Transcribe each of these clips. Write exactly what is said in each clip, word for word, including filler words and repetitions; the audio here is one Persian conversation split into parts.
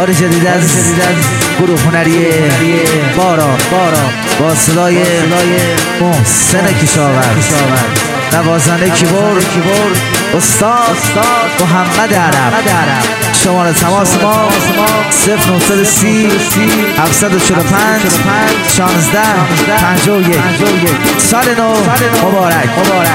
بار جدید از گروه هنری بارا با صدای محسن کشاورز، نوازنده کیبورد استاد محمد عرب. شماره تماس ما صفر نه سی هفتصد و چهل و پنج شانزده پنجاه و یک. سال نو مبارک.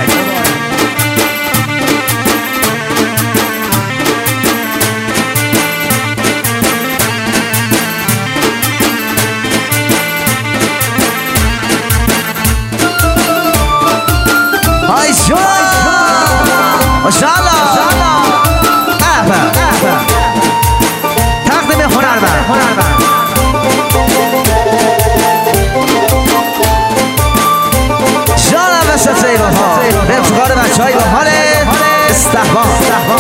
ماشاءالله تقدیم هنرمند جانم وسط ایوان ها به افتخار بچه های با حال استحباب.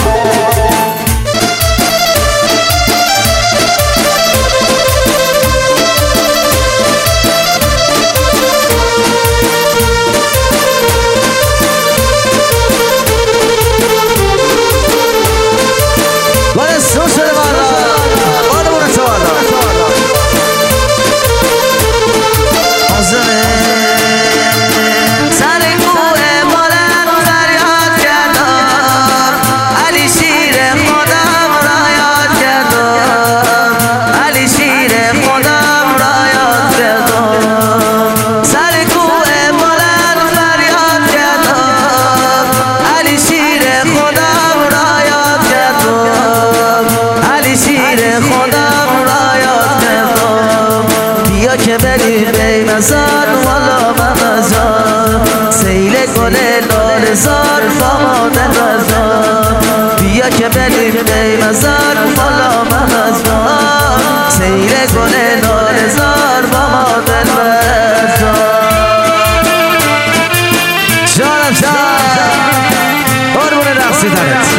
که بریم بیمزار والا ممزار سیل گل لال زار فاماد رزار. بیا که بریم بیمزار والا ممزار سیل گل لال زار فاماد رزار. جانم جان قربون رقصی دارد.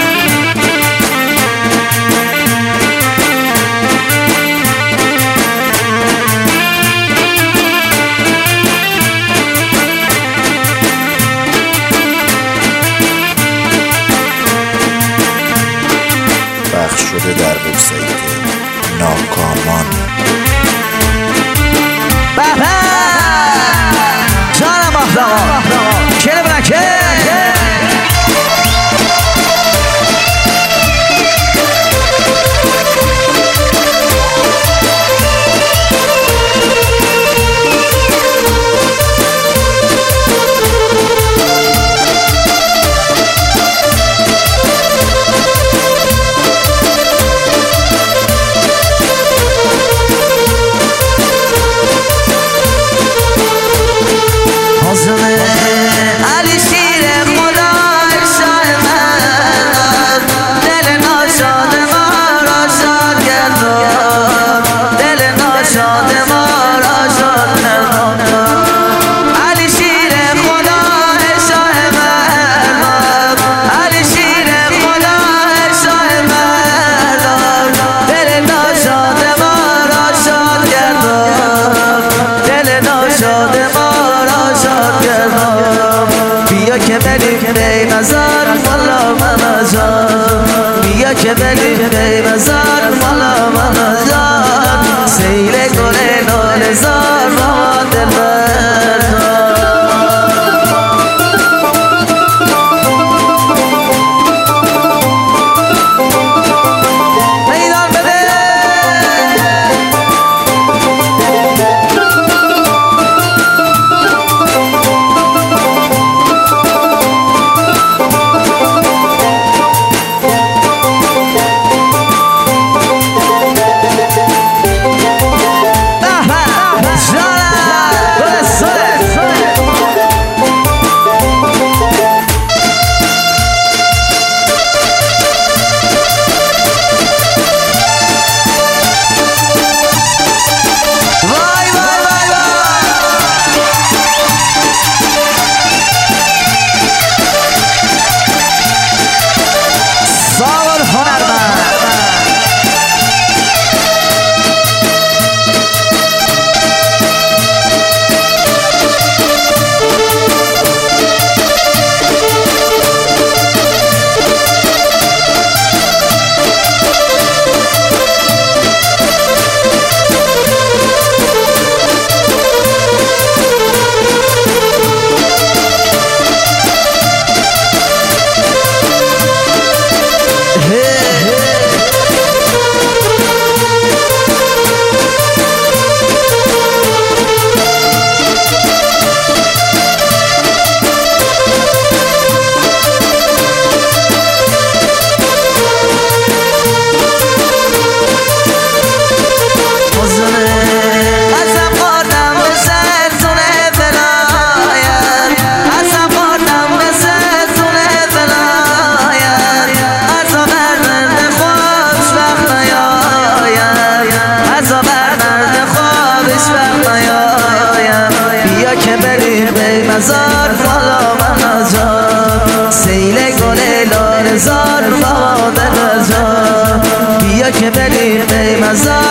پخش شده در وبسایت ناکامان. بابا جانم آخداما کله برکه که بریم بیمزار والا ممزار. بیا که بریم بیمزار والا ممزار سیل گل لال زار با دلبر. میدان بده بریم ای مزار